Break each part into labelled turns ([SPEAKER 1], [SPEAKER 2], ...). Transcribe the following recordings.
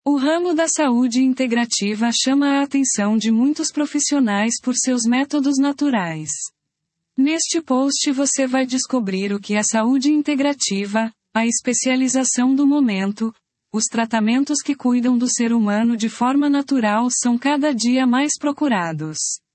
[SPEAKER 1] O ramo da saúde integrativa chama a atenção de muitos profissionais por seus métodos naturais. Neste post você vai descobrir o que é saúde integrativa, a especialização do momento. Os tratamentos que cuidam do ser humano de forma natural são cada dia mais procurados.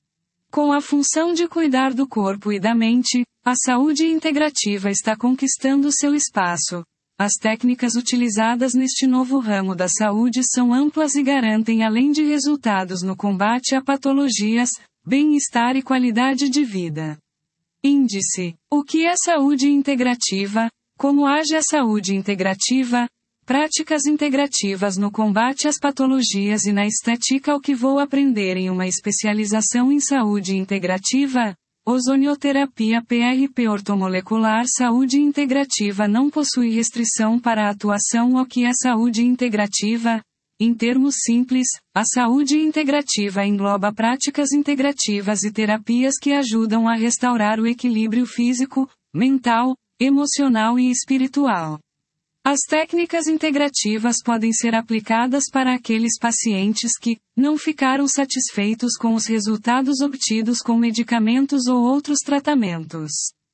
[SPEAKER 1] Com a função de cuidar do corpo e da mente, a saúde integrativa está conquistando seu espaço. As técnicas utilizadas neste novo ramo da saúde são amplas e garantem, além de resultados no combate a patologias, bem-estar e qualidade de vida. Índice: o que é saúde integrativa? Como age a saúde integrativa? Práticas integrativas no combate às patologias e na estética. O que vou aprender em uma especialização em saúde integrativa? Ozonioterapia PRP ortomolecular. Saúde integrativa não possui restrição para a atuação. O que é saúde integrativa? Em termos simples, a saúde integrativa engloba práticas integrativas e terapias que ajudam a restaurar o equilíbrio físico, mental, emocional e espiritual. As técnicas integrativas podem ser aplicadas para aqueles pacientes que não ficaram satisfeitos com os resultados obtidos com medicamentos ou outros tratamentos.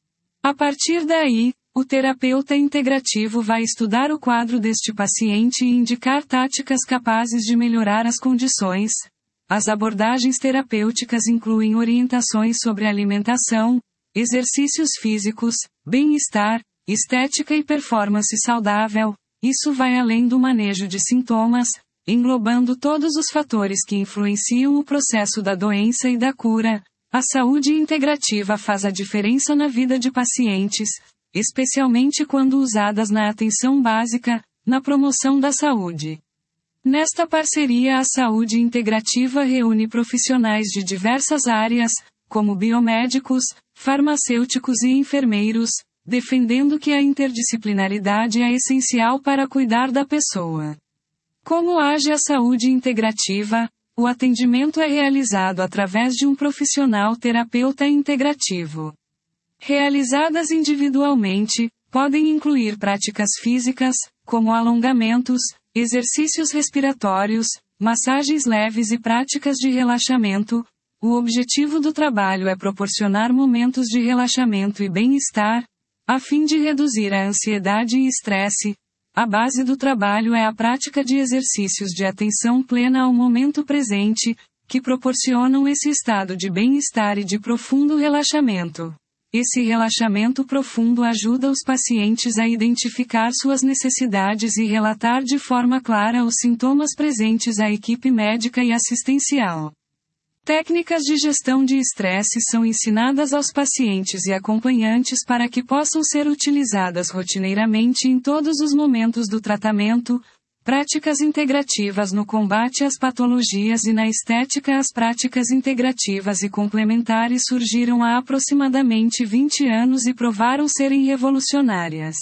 [SPEAKER 1] A partir daí, o terapeuta integrativo vai estudar o quadro deste paciente e indicar táticas capazes de melhorar as condições. As abordagens terapêuticas incluem orientações sobre alimentação, exercícios físicos, bem-estar, estética e performance saudável. Isso vai além do manejo de sintomas, englobando todos os fatores que influenciam o processo da doença e da cura. A saúde integrativa faz a diferença na vida de pacientes, especialmente quando usadas na atenção básica, na promoção da saúde. Nesta parceria, a saúde integrativa reúne profissionais de diversas áreas, como biomédicos, farmacêuticos e enfermeiros, defendendo que a interdisciplinaridade é essencial para cuidar da pessoa. Como age a saúde integrativa? O atendimento é realizado através de um profissional terapeuta integrativo. Realizadas individualmente, podem incluir práticas físicas, como alongamentos, exercícios respiratórios, massagens leves e práticas de relaxamento. O objetivo do trabalho é proporcionar momentos de relaxamento e bem-estar, a fim de reduzir a ansiedade e estresse. A base do trabalho é a prática de exercícios de atenção plena ao momento presente, que proporcionam esse estado de bem-estar e de profundo relaxamento. Esse relaxamento profundo ajuda os pacientes a identificar suas necessidades e relatar de forma clara os sintomas presentes à equipe médica e assistencial. Técnicas de gestão de estresse são ensinadas aos pacientes e acompanhantes para que possam ser utilizadas rotineiramente em todos os momentos do tratamento. Práticas integrativas no combate às patologias e na estética. As práticas integrativas e complementares surgiram há aproximadamente 20 anos e provaram serem revolucionárias.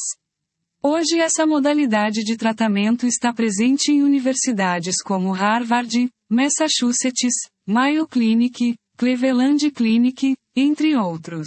[SPEAKER 1] Hoje essa modalidade de tratamento está presente em universidades como Harvard, Massachusetts, Mayo Clinic, Cleveland Clinic, entre outros.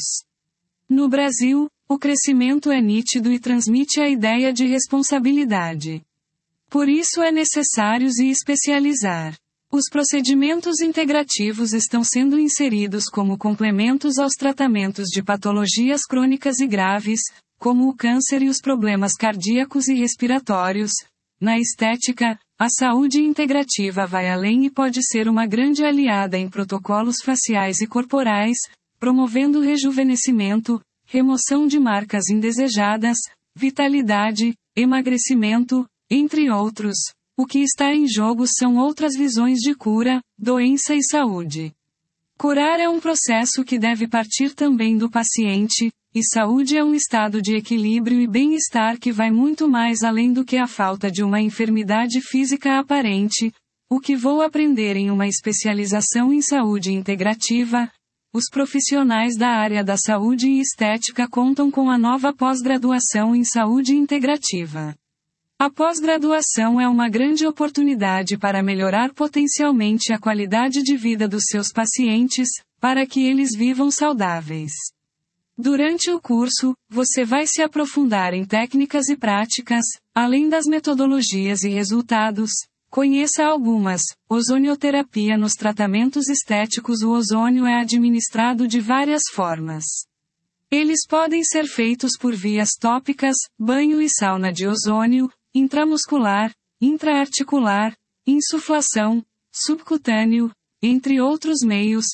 [SPEAKER 1] No Brasil, o crescimento é nítido e transmite a ideia de responsabilidade. Por isso é necessário se especializar. Os procedimentos integrativos estão sendo inseridos como complementos aos tratamentos de patologias crônicas e graves, como o câncer e os problemas cardíacos e respiratórios. Na estética, a saúde integrativa vai além e pode ser uma grande aliada em protocolos faciais e corporais, promovendo rejuvenescimento, remoção de marcas indesejadas, vitalidade, emagrecimento, entre outros. O que está em jogo são outras visões de cura, doença e saúde. Curar é um processo que deve partir também do paciente, e saúde é um estado de equilíbrio e bem-estar que vai muito mais além do que a falta de uma enfermidade física aparente. O que vou aprender em uma especialização em saúde integrativa? Os profissionais da área da saúde e estética contam com a nova pós-graduação em saúde integrativa. A pós-graduação é uma grande oportunidade para melhorar potencialmente a qualidade de vida dos seus pacientes, para que eles vivam saudáveis. Durante o curso, você vai se aprofundar em técnicas e práticas, além das metodologias e resultados, Conheça algumas. Ozonioterapia. Nos tratamentos estéticos, o ozônio é administrado de várias formas. Eles podem ser feitos por vias tópicas, banho e sauna de ozônio, intramuscular, intraarticular, insuflação, subcutâneo, entre outros meios.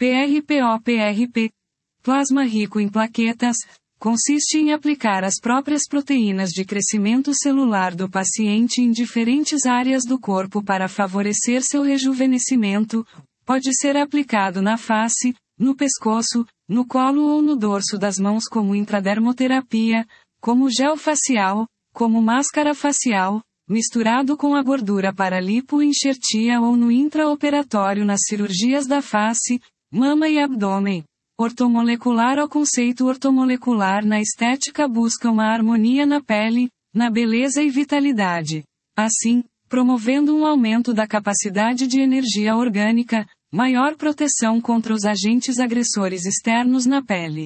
[SPEAKER 1] PRP. Plasma rico em plaquetas. Consiste em aplicar as próprias proteínas de crescimento celular do paciente em diferentes áreas do corpo para favorecer seu rejuvenescimento. Pode ser aplicado na face, no pescoço, no colo ou no dorso das mãos como intradermoterapia, como gel facial, como máscara facial, misturado com a gordura para lipoenxertia ou no intraoperatório nas cirurgias da face, mama e abdômen. Ortomolecular. O conceito ortomolecular na estética busca uma harmonia na pele, na beleza e vitalidade. Assim, promovendo um aumento da capacidade de energia orgânica, maior proteção contra os agentes agressores externos na pele.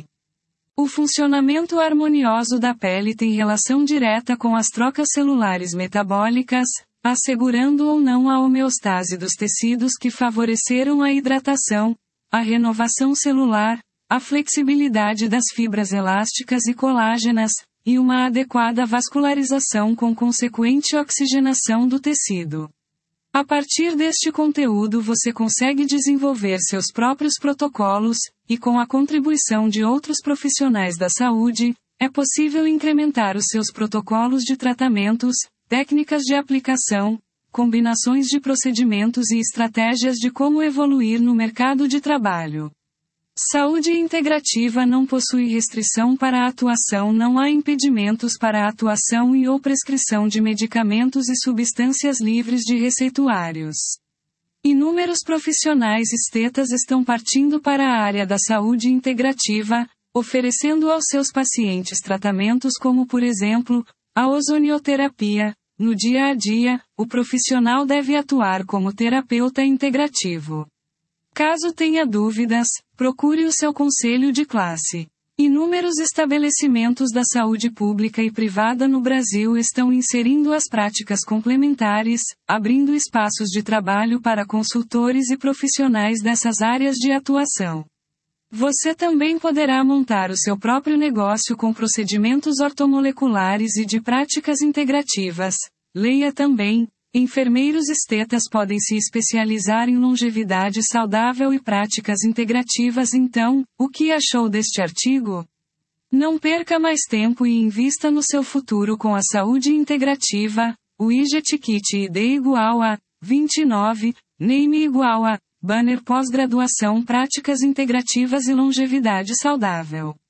[SPEAKER 1] O funcionamento harmonioso da pele tem relação direta com as trocas celulares metabólicas, assegurando ou não a homeostase dos tecidos que favoreceram a hidratação, a renovação celular, a flexibilidade das fibras elásticas e colágenas, e uma adequada vascularização com consequente oxigenação do tecido. A partir deste conteúdo você consegue desenvolver seus próprios protocolos, e com a contribuição de outros profissionais da saúde, é possível incrementar os seus protocolos de tratamentos, técnicas de aplicação, combinações de procedimentos e estratégias de como evoluir no mercado de trabalho. Saúde integrativa não possui restrição para a atuação. Não há impedimentos para a atuação e ou prescrição de medicamentos e substâncias livres de receituários. Inúmeros profissionais estetas estão partindo para a área da saúde integrativa, oferecendo aos seus pacientes tratamentos como, por exemplo, a ozonioterapia. No dia a dia, o profissional deve atuar como terapeuta integrativo. Caso tenha dúvidas, procure o seu conselho de classe. Inúmeros estabelecimentos da saúde pública e privada no Brasil estão inserindo as práticas complementares, abrindo espaços de trabalho para consultores e profissionais dessas áreas de atuação. Você também poderá montar o seu próprio negócio com procedimentos ortomoleculares e de práticas integrativas. Leia também. Enfermeiros estetas podem se especializar em longevidade saudável e práticas integrativas. Então, o que achou deste artigo? Não perca mais tempo e invista no seu futuro com a saúde integrativa. Widget Kit ID igual a 29, Name igual a Banner pós-graduação Práticas integrativas e longevidade saudável.